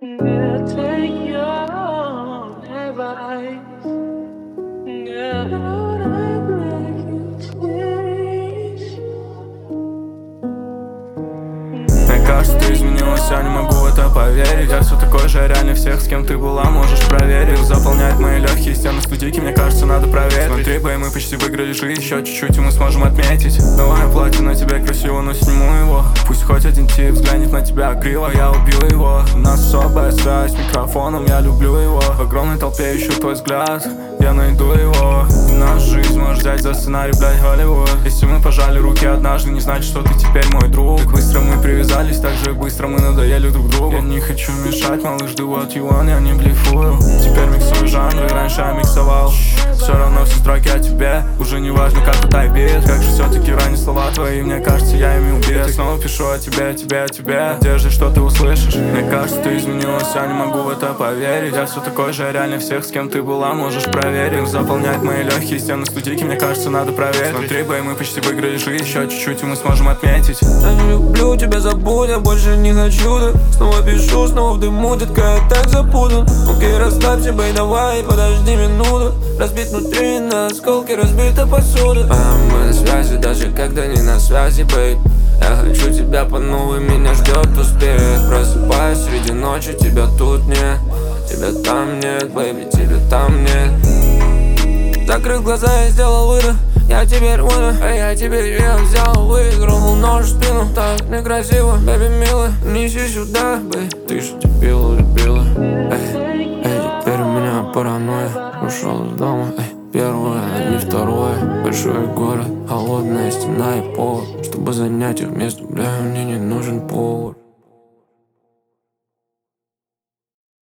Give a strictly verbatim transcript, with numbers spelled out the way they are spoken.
Yeah, take your advice. Yeah, Lord, I beg you, please. Мне кажется, ты изменилась, я не могу в это поверить. Я все такой же, реально всех, с кем ты была, можешь проверить. Заполняет мои легкие стены студийки, мне кажется, надо проверить. Смотри, бэй, мы почти выиграли жизнь, еще чуть-чуть, и мы сможем отметить. Новое платье на тебе красиво, но сниму его. Пусть хоть один тип взглянет на тебя криво, я убью его. У нас особая связь с микрофоном, я люблю его. В огромной толпе ищу твой взгляд, я найду его. И нашу жизнь можешь взять за сценарий, блядь, Голливуд. Если мы пожали руки однажды, не значит, что ты теперь мой друг. Так быстро мы привязались, так же быстро мы надоели друг другу. Я не хочу мешать, малыш, do what you want, я не блефую. Теперь миксую жанры, раньше я миксовал. Все равно все строки о тебе, уже не важно, как тут айбит. Как же все-таки ранее слова твои, мне кажется, я ими убит. Я снова пишу о тебе, тебе, о тебе, надежде, что ты услышишь. Мне кажется, ты изменилась, я не могу в это поверить. Я все такой же, реально всех, с кем ты была, можешь проверить. Заполнять мои легкие стены студийки, мне кажется, надо проверить. Смотри, бэй, мы почти выиграли жизнь, еще чуть-чуть, и мы сможем отметить. Я не люблю тебя, забудь, я больше не хочу, да. Снова пишу, снова в дыму, детка, я так запутан. Окей, расслабься, бэй, давай, подожди минуту. Разбит внутри на осколки, разбита посуда. А мы на связи, даже когда не на связи, бэй. Я хочу тебя по новой, меня ждет успех. Просыпаюсь среди ночи, тебя тут нет. Тебя там нет, бэйби, тебя там нет. Закрыл глаза и сделал выдох. Я теперь умер, а я теперь я взял, выиграл нож в спину. Так некрасиво, бэби, мило, неси сюда, бэй. Ты ж любила, любила. Эй, эй, теперь у меня паранойя. Ушел из дома, эй, первое, а не второе. Большой город, холодная стена и пол. Чтобы занять их место, бля, мне не нужен пол.